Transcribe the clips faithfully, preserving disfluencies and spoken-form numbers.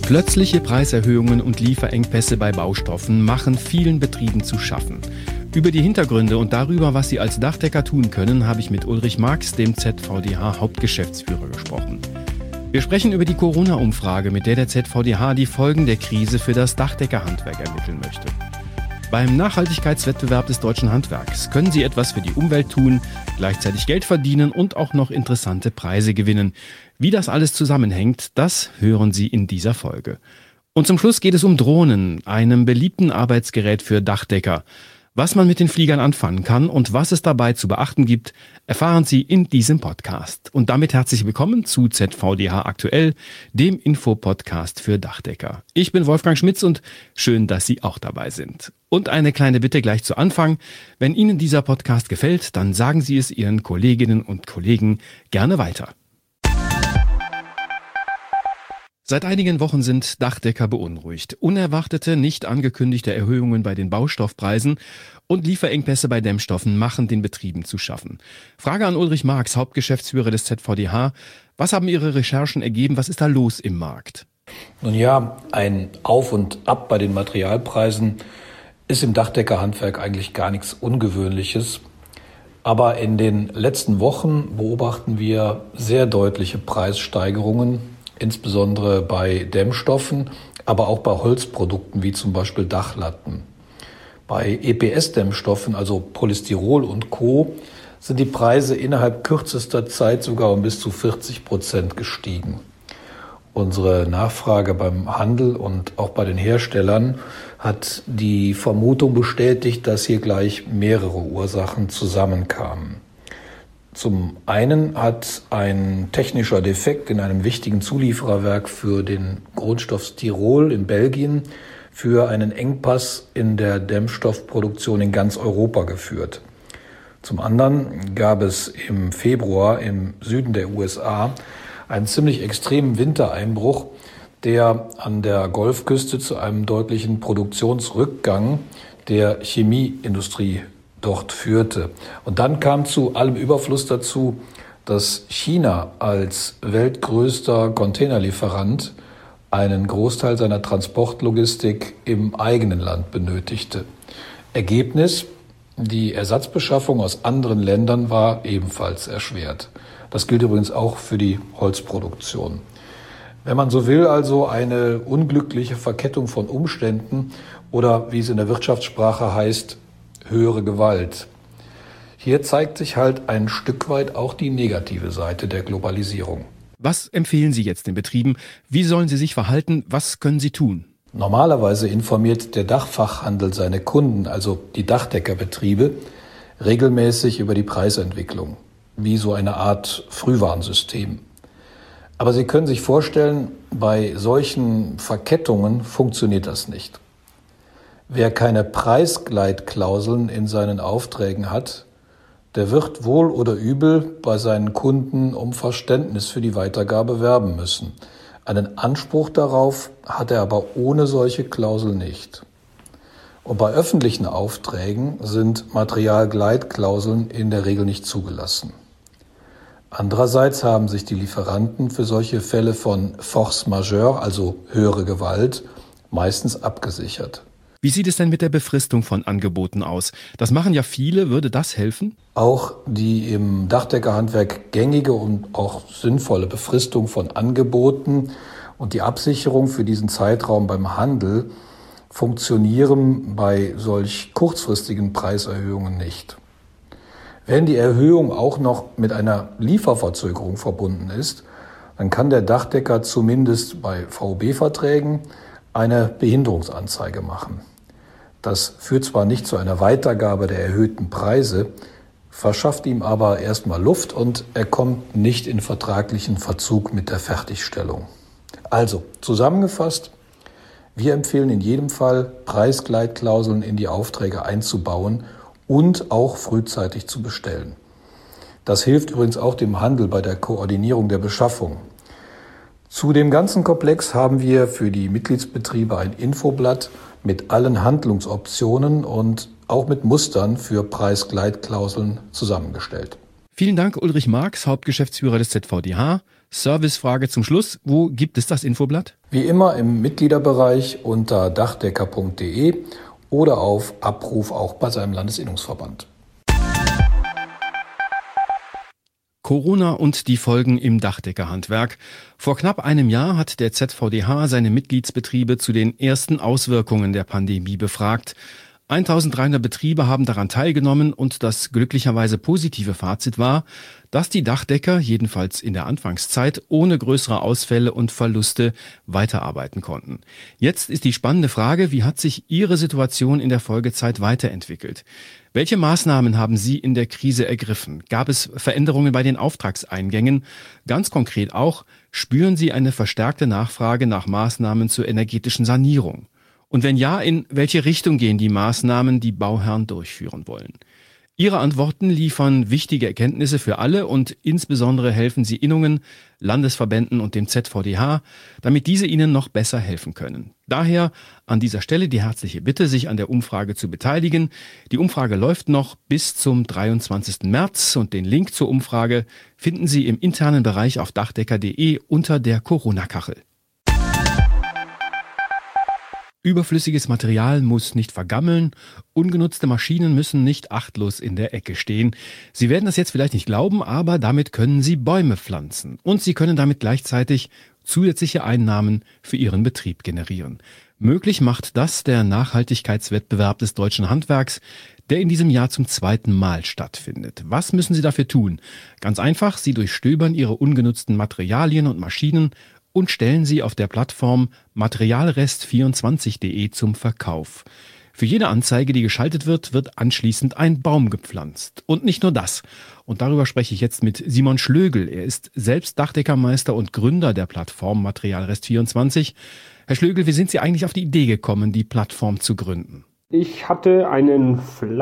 Plötzliche Preiserhöhungen und Lieferengpässe bei Baustoffen machen vielen Betrieben zu schaffen. Über die Hintergründe und darüber, was sie als Dachdecker tun können, habe ich mit Ulrich Marx, dem Z V D H-Hauptgeschäftsführer, gesprochen. Wir sprechen über die Corona-Umfrage, mit der der Z V D H die Folgen der Krise für das Dachdeckerhandwerk ermitteln möchte. Beim Nachhaltigkeitswettbewerb des deutschen Handwerks können Sie etwas für die Umwelt tun, gleichzeitig Geld verdienen und auch noch interessante Preise gewinnen. Wie das alles zusammenhängt, das hören Sie in dieser Folge. Und zum Schluss geht es um Drohnen, einem beliebten Arbeitsgerät für Dachdecker. Was man mit den Fliegern anfangen kann und was es dabei zu beachten gibt, erfahren Sie in diesem Podcast. Und damit herzlich willkommen zu Z V D H Aktuell, dem Infopodcast für Dachdecker. Ich bin Wolfgang Schmitz und schön, dass Sie auch dabei sind. Und eine kleine Bitte gleich zu Anfang. Wenn Ihnen dieser Podcast gefällt, dann sagen Sie es Ihren Kolleginnen und Kollegen gerne weiter. Seit einigen Wochen sind Dachdecker beunruhigt. Unerwartete, nicht angekündigte Erhöhungen bei den Baustoffpreisen und Lieferengpässe bei Dämmstoffen machen den Betrieben zu schaffen. Frage an Ulrich Marx, Hauptgeschäftsführer des Z V D H. Was haben Ihre Recherchen ergeben? Was ist da los im Markt? Nun ja, ein Auf und Ab bei den Materialpreisen ist im Dachdeckerhandwerk eigentlich gar nichts Ungewöhnliches. Aber in den letzten Wochen beobachten wir sehr deutliche Preissteigerungen, insbesondere bei Dämmstoffen, aber auch bei Holzprodukten wie zum Beispiel Dachlatten. Bei E P S-Dämmstoffen, also Polystyrol und Co., sind die Preise innerhalb kürzester Zeit sogar um bis zu vierzig Prozent gestiegen. Unsere Nachfrage beim Handel und auch bei den Herstellern hat die Vermutung bestätigt, dass hier gleich mehrere Ursachen zusammenkamen. Zum einen hat ein technischer Defekt in einem wichtigen Zuliefererwerk für den Grundstoff Styrol in Belgien für einen Engpass in der Dämmstoffproduktion in ganz Europa geführt. Zum anderen gab es im Februar im Süden der U S A einen ziemlich extremen Wintereinbruch, der an der Golfküste zu einem deutlichen Produktionsrückgang der Chemieindustrie dort führte. Und dann kam zu allem Überfluss dazu, dass China als weltgrößter Containerlieferant einen Großteil seiner Transportlogistik im eigenen Land benötigte. Ergebnis: die Ersatzbeschaffung aus anderen Ländern war ebenfalls erschwert. Das gilt übrigens auch für die Holzproduktion. Wenn man so will, also eine unglückliche Verkettung von Umständen oder, wie es in der Wirtschaftssprache heißt, höhere Gewalt. Hier zeigt sich halt ein Stück weit auch die negative Seite der Globalisierung. Was empfehlen Sie jetzt den Betrieben? Wie sollen sie sich verhalten? Was können sie tun? Normalerweise informiert der Dachfachhandel seine Kunden, also die Dachdeckerbetriebe, regelmäßig über die Preisentwicklung, wie so eine Art Frühwarnsystem. Aber Sie können sich vorstellen, bei solchen Verkettungen funktioniert das nicht. Wer keine Preisgleitklauseln in seinen Aufträgen hat, der wird wohl oder übel bei seinen Kunden um Verständnis für die Weitergabe werben müssen. Einen Anspruch darauf hat er aber ohne solche Klausel nicht. Und bei öffentlichen Aufträgen sind Materialgleitklauseln in der Regel nicht zugelassen. Andererseits haben sich die Lieferanten für solche Fälle von Force majeure, also höhere Gewalt, meistens abgesichert. Wie sieht es denn mit der Befristung von Angeboten aus? Das machen ja viele. Würde das helfen? Auch die im Dachdeckerhandwerk gängige und auch sinnvolle Befristung von Angeboten und die Absicherung für diesen Zeitraum beim Handel funktionieren bei solch kurzfristigen Preiserhöhungen nicht. Wenn die Erhöhung auch noch mit einer Lieferverzögerung verbunden ist, dann kann der Dachdecker zumindest bei V O B-Verträgen eine Behinderungsanzeige machen. Das führt zwar nicht zu einer Weitergabe der erhöhten Preise, verschafft ihm aber erstmal Luft und er kommt nicht in vertraglichen Verzug mit der Fertigstellung. Also, zusammengefasst, wir empfehlen in jedem Fall, Preisgleitklauseln in die Aufträge einzubauen und auch frühzeitig zu bestellen. Das hilft übrigens auch dem Handel bei der Koordinierung der Beschaffung. Zu dem ganzen Komplex haben wir für die Mitgliedsbetriebe ein Infoblatt mit allen Handlungsoptionen und auch mit Mustern für Preisgleitklauseln zusammengestellt. Vielen Dank, Ulrich Marx, Hauptgeschäftsführer des Z V D H. Servicefrage zum Schluss. Wo gibt es das Infoblatt? Wie immer im Mitgliederbereich unter dachdecker punkt de oder auf Abruf auch bei seinem Landesinnungsverband. Corona und die Folgen im Dachdeckerhandwerk. Vor knapp einem Jahr hat der Z V D H seine Mitgliedsbetriebe zu den ersten Auswirkungen der Pandemie befragt. eintausenddreihundert Betriebe haben daran teilgenommen und das glücklicherweise positive Fazit war, dass die Dachdecker, jedenfalls in der Anfangszeit, ohne größere Ausfälle und Verluste weiterarbeiten konnten. Jetzt ist die spannende Frage, wie hat sich Ihre Situation in der Folgezeit weiterentwickelt? Welche Maßnahmen haben Sie in der Krise ergriffen? Gab es Veränderungen bei den Auftragseingängen? Ganz konkret auch, spüren Sie eine verstärkte Nachfrage nach Maßnahmen zur energetischen Sanierung? Und wenn ja, in welche Richtung gehen die Maßnahmen, die Bauherren durchführen wollen? Ihre Antworten liefern wichtige Erkenntnisse für alle und insbesondere helfen sie Innungen, Landesverbänden und dem Z V D H, damit diese ihnen noch besser helfen können. Daher an dieser Stelle die herzliche Bitte, sich an der Umfrage zu beteiligen. Die Umfrage läuft noch bis zum dreiundzwanzigsten März und den Link zur Umfrage finden Sie im internen Bereich auf dachdecker punkt de unter der Corona-Kachel. Überflüssiges Material muss nicht vergammeln, ungenutzte Maschinen müssen nicht achtlos in der Ecke stehen. Sie werden das jetzt vielleicht nicht glauben, aber damit können Sie Bäume pflanzen und Sie können damit gleichzeitig zusätzliche Einnahmen für Ihren Betrieb generieren. Möglich macht das der Nachhaltigkeitswettbewerb des deutschen Handwerks, der in diesem Jahr zum zweiten Mal stattfindet. Was müssen Sie dafür tun? Ganz einfach, Sie durchstöbern Ihre ungenutzten Materialien und Maschinen und stellen sie auf der Plattform materialrest vierundzwanzig punkt de zum Verkauf. Für jede Anzeige, die geschaltet wird, wird anschließend ein Baum gepflanzt. Und nicht nur das. Und darüber spreche ich jetzt mit Simon Schlögel. Er ist selbst Dachdeckermeister und Gründer der Plattform materialrest vierundzwanzig. Herr Schlögel, wie sind Sie eigentlich auf die Idee gekommen, die Plattform zu gründen? Ich hatte einen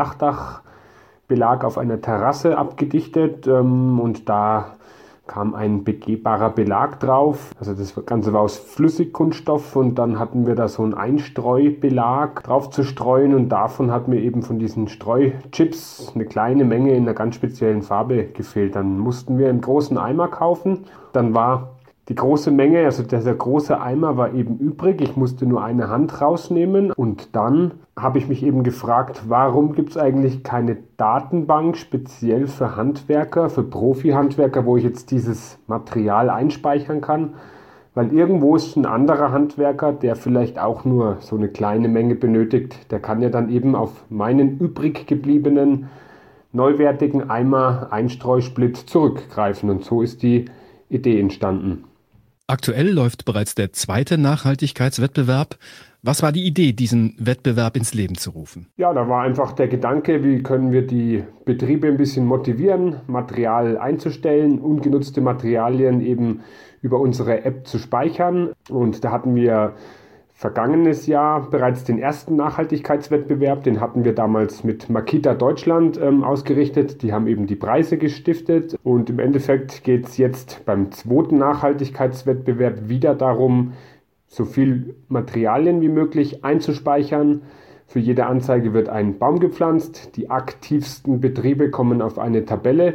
Flachdachbelag auf einer Terrasse abgedichtet ähm, und da kam ein begehbarer Belag drauf. Also das Ganze war aus Flüssigkunststoff und dann hatten wir da so einen Einstreubelag drauf zu streuen und davon hat mir eben von diesen Streuchips eine kleine Menge in einer ganz speziellen Farbe gefehlt. Dann mussten wir einen großen Eimer kaufen. Dann war die große Menge, also dieser große Eimer war eben übrig. Ich musste nur eine Hand rausnehmen und dann habe ich mich eben gefragt, warum gibt es eigentlich keine Datenbank speziell für Handwerker, für Profi-Handwerker, wo ich jetzt dieses Material einspeichern kann? Weil irgendwo ist ein anderer Handwerker, der vielleicht auch nur so eine kleine Menge benötigt. Der kann ja dann eben auf meinen übrig gebliebenen, neuwertigen Eimer Einstreusplit zurückgreifen. Und so ist die Idee entstanden. Aktuell läuft bereits der zweite Nachhaltigkeitswettbewerb. Was war die Idee, diesen Wettbewerb ins Leben zu rufen? Ja, da war einfach der Gedanke, wie können wir die Betriebe ein bisschen motivieren, Material einzustellen, ungenutzte Materialien eben über unsere App zu speichern. Und da hatten wir vergangenes Jahr bereits den ersten Nachhaltigkeitswettbewerb, den hatten wir damals mit Makita Deutschland ähm, ausgerichtet. Die haben eben die Preise gestiftet und im Endeffekt geht es jetzt beim zweiten Nachhaltigkeitswettbewerb wieder darum, so viel Materialien wie möglich einzuspeichern. Für jede Anzeige wird ein Baum gepflanzt. Die aktivsten Betriebe kommen auf eine Tabelle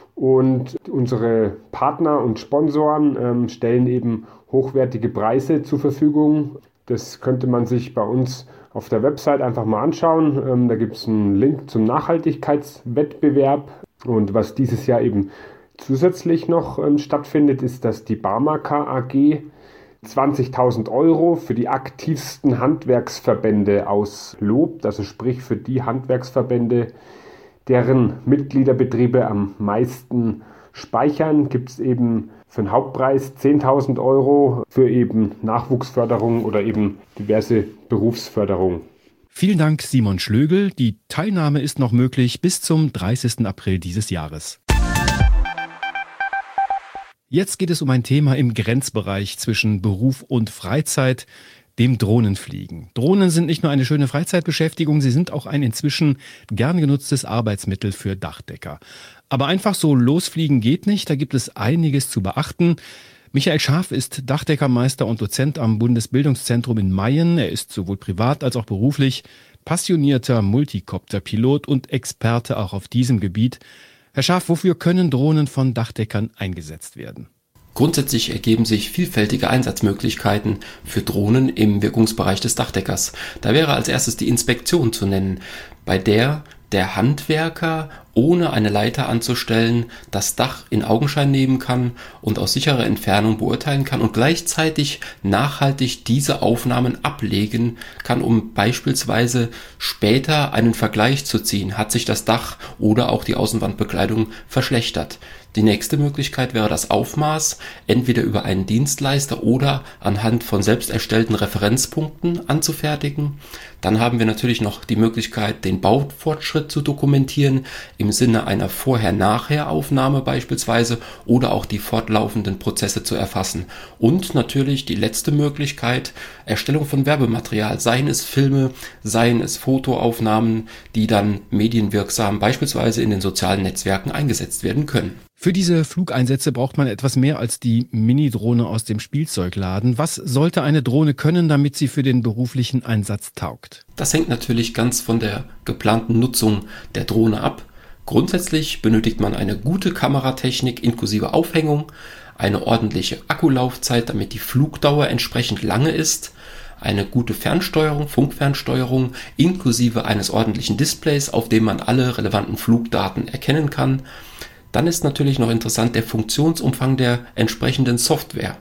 und unsere Partner und Sponsoren ähm, stellen eben hochwertige Preise zur Verfügung. Das könnte man sich bei uns auf der Website einfach mal anschauen. Ähm, da gibt es einen Link zum Nachhaltigkeitswettbewerb. Und was dieses Jahr eben zusätzlich noch ähm, stattfindet, ist, dass die Barmaka A G zwanzigtausend Euro für die aktivsten Handwerksverbände auslobt. Also sprich für die Handwerksverbände, deren Mitgliederbetriebe am meisten speichern, gibt es eben für den Hauptpreis zehntausend Euro für eben Nachwuchsförderung oder eben diverse Berufsförderung. Vielen Dank, Simon Schlögel. Die Teilnahme ist noch möglich bis zum dreißigsten April dieses Jahres. Jetzt geht es um ein Thema im Grenzbereich zwischen Beruf und Freizeit, dem Drohnenfliegen. Drohnen sind nicht nur eine schöne Freizeitbeschäftigung, sie sind auch ein inzwischen gern genutztes Arbeitsmittel für Dachdecker. Aber einfach so losfliegen geht nicht, da gibt es einiges zu beachten. Michael Scharf ist Dachdeckermeister und Dozent am Bundesbildungszentrum in Mayen. Er ist sowohl privat als auch beruflich passionierter Multicopterpilot und Experte auch auf diesem Gebiet. Herr Schaaf, wofür können Drohnen von Dachdeckern eingesetzt werden? Grundsätzlich ergeben sich vielfältige Einsatzmöglichkeiten für Drohnen im Wirkungsbereich des Dachdeckers. Da wäre als erstes die Inspektion zu nennen, bei der der Handwerker, ohne eine Leiter anzustellen, das Dach in Augenschein nehmen kann und aus sicherer Entfernung beurteilen kann und gleichzeitig nachhaltig diese Aufnahmen ablegen kann, um beispielsweise später einen Vergleich zu ziehen. Hat sich das Dach oder auch die Außenwandbekleidung verschlechtert? Die nächste Möglichkeit wäre das Aufmaß, entweder über einen Dienstleister oder anhand von selbst erstellten Referenzpunkten anzufertigen. Dann haben wir natürlich noch die Möglichkeit, den Baufortschritt zu dokumentieren, im Sinne einer Vorher-Nachher-Aufnahme beispielsweise, oder auch die fortlaufenden Prozesse zu erfassen. Und natürlich die letzte Möglichkeit, Erstellung von Werbematerial, seien es Filme, seien es Fotoaufnahmen, die dann medienwirksam beispielsweise in den sozialen Netzwerken eingesetzt werden können. Für diese Flugeinsätze braucht man etwas mehr als die Mini-Drohne aus dem Spielzeugladen. Was sollte eine Drohne können, damit sie für den beruflichen Einsatz taugt? Das hängt natürlich ganz von der geplanten Nutzung der Drohne ab. Grundsätzlich benötigt man eine gute Kameratechnik inklusive Aufhängung, eine ordentliche Akkulaufzeit, damit die Flugdauer entsprechend lange ist, eine gute Fernsteuerung, Funkfernsteuerung inklusive eines ordentlichen Displays, auf dem man alle relevanten Flugdaten erkennen kann. Dann ist natürlich noch interessant der Funktionsumfang der entsprechenden Software.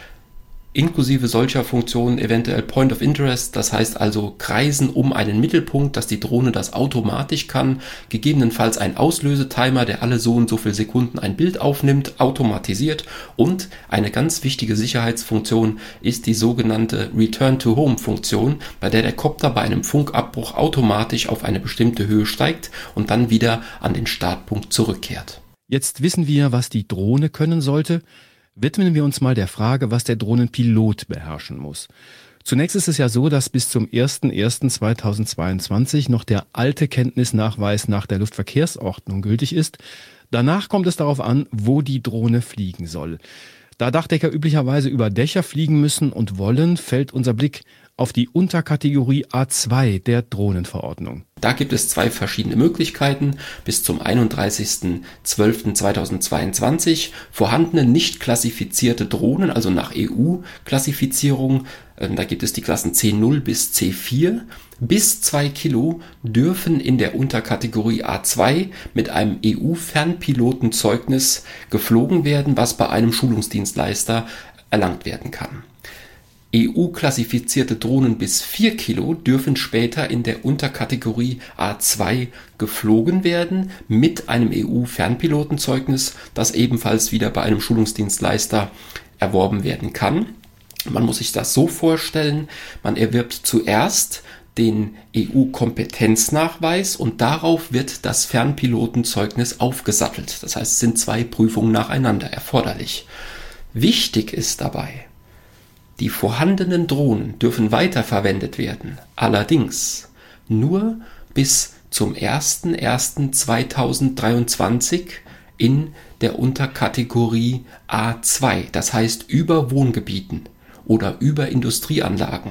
Inklusive solcher Funktionen eventuell Point of Interest, das heißt also Kreisen um einen Mittelpunkt, dass die Drohne das automatisch kann, gegebenenfalls ein Auslösetimer, der alle so und so viele Sekunden ein Bild aufnimmt, automatisiert, und eine ganz wichtige Sicherheitsfunktion ist die sogenannte Return-to-Home-Funktion, bei der der Kopter bei einem Funkabbruch automatisch auf eine bestimmte Höhe steigt und dann wieder an den Startpunkt zurückkehrt. Jetzt wissen wir, was die Drohne können sollte. Widmen wir uns mal der Frage, was der Drohnenpilot beherrschen muss. Zunächst ist es ja so, dass bis zum ersten ersten zweitausendzweiundzwanzig noch der alte Kenntnisnachweis nach der Luftverkehrsordnung gültig ist. Danach kommt es darauf an, wo die Drohne fliegen soll. Da Dachdecker üblicherweise über Dächer fliegen müssen und wollen, fällt unser Blick auf die Unterkategorie A zwei der Drohnenverordnung. Da gibt es zwei verschiedene Möglichkeiten. Bis zum einunddreißigsten zwölften zweitausendzweiundzwanzig vorhandene nicht klassifizierte Drohnen, also nach E U-Klassifizierung, da gibt es die Klassen C null bis C vier, bis zwei Kilo dürfen in der Unterkategorie A zwei mit einem E U-Fernpilotenzeugnis geflogen werden, was bei einem Schulungsdienstleister erlangt werden kann. E U-klassifizierte Drohnen bis vier Kilo dürfen später in der Unterkategorie A zwei geflogen werden mit einem E U-Fernpilotenzeugnis, das ebenfalls wieder bei einem Schulungsdienstleister erworben werden kann. Man muss sich das so vorstellen, man erwirbt zuerst den E U-Kompetenznachweis und darauf wird das Fernpilotenzeugnis aufgesattelt. Das heißt, es sind zwei Prüfungen nacheinander erforderlich. Wichtig ist dabei, die vorhandenen Drohnen dürfen weiterverwendet werden, allerdings nur bis zum ersten ersten zweitausenddreiundzwanzig in der Unterkategorie A zwei, das heißt über Wohngebieten oder über Industrieanlagen.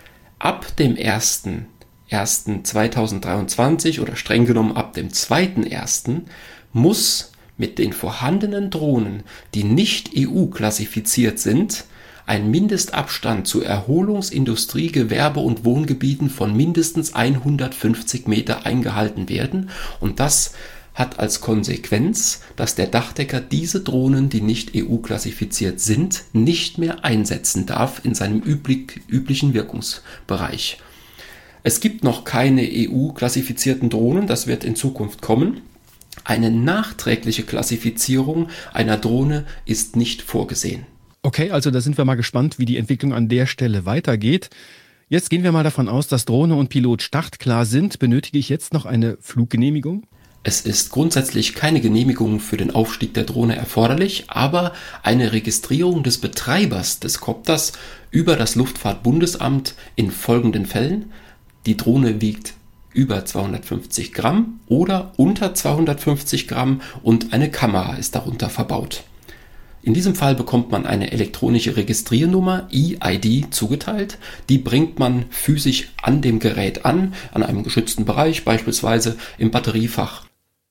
Ab dem ersten ersten zweitausenddreiundzwanzig oder streng genommen ab dem zweiten ersten muss mit den vorhandenen Drohnen, die nicht E U-klassifiziert sind, ein Mindestabstand zu Erholungs-, Industrie-, Gewerbe- und Wohngebieten von mindestens hundertfünfzig Meter eingehalten werden. Und das hat als Konsequenz, dass der Dachdecker diese Drohnen, die nicht E U-klassifiziert sind, nicht mehr einsetzen darf in seinem üblich, üblichen Wirkungsbereich. Es gibt noch keine E U-klassifizierten Drohnen, das wird in Zukunft kommen. Eine nachträgliche Klassifizierung einer Drohne ist nicht vorgesehen. Okay, also da sind wir mal gespannt, wie die Entwicklung an der Stelle weitergeht. Jetzt gehen wir mal davon aus, dass Drohne und Pilot startklar sind. Benötige ich jetzt noch eine Fluggenehmigung? Es ist grundsätzlich keine Genehmigung für den Aufstieg der Drohne erforderlich, aber eine Registrierung des Betreibers des Kopters über das Luftfahrtbundesamt in folgenden Fällen. Die Drohne wiegt über zweihundertfünfzig Gramm oder unter zweihundertfünfzig Gramm und eine Kamera ist darunter verbaut. In diesem Fall bekommt man eine elektronische Registriernummer, E I D, zugeteilt. Die bringt man physisch an dem Gerät an, an einem geschützten Bereich, beispielsweise im Batteriefach.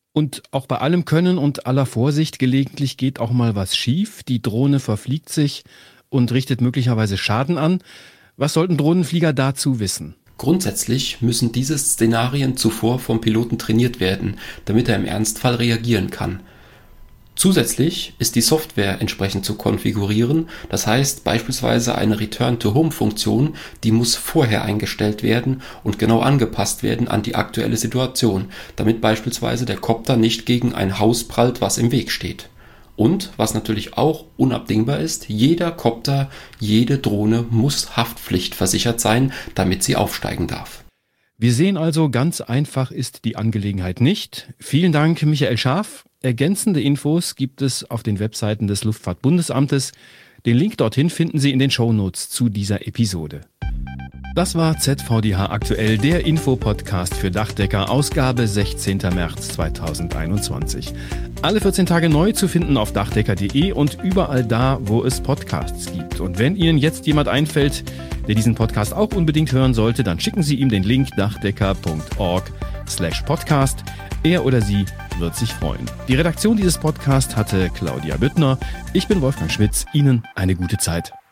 Und auch bei allem Können und aller Vorsicht, gelegentlich geht auch mal was schief. Die Drohne verfliegt sich und richtet möglicherweise Schaden an. Was sollten Drohnenflieger dazu wissen? Grundsätzlich müssen diese Szenarien zuvor vom Piloten trainiert werden, damit er im Ernstfall reagieren kann. Zusätzlich ist die Software entsprechend zu konfigurieren, das heißt beispielsweise eine Return-to-Home-Funktion, die muss vorher eingestellt werden und genau angepasst werden an die aktuelle Situation, damit beispielsweise der Kopter nicht gegen ein Haus prallt, was im Weg steht. Und, was natürlich auch unabdingbar ist, jeder Kopter, jede Drohne muss haftpflichtversichert sein, damit sie aufsteigen darf. Wir sehen also, ganz einfach ist die Angelegenheit nicht. Vielen Dank, Michael Schaaf. Ergänzende Infos gibt es auf den Webseiten des Luftfahrtbundesamtes. Den Link dorthin finden Sie in den Shownotes zu dieser Episode. Das war Z V D H aktuell, der Infopodcast für Dachdecker, Ausgabe sechzehnten März zweitausendeinundzwanzig. Alle vierzehn Tage neu zu finden auf dachdecker punkt de und überall da, wo es Podcasts gibt. Und wenn Ihnen jetzt jemand einfällt, der diesen Podcast auch unbedingt hören sollte, dann schicken Sie ihm den Link dachdecker punkt org slash podcast. Er oder sie wird sich freuen. Die Redaktion dieses Podcasts hatte Claudia Büttner. Ich bin Wolfgang Schmitz. Ihnen eine gute Zeit.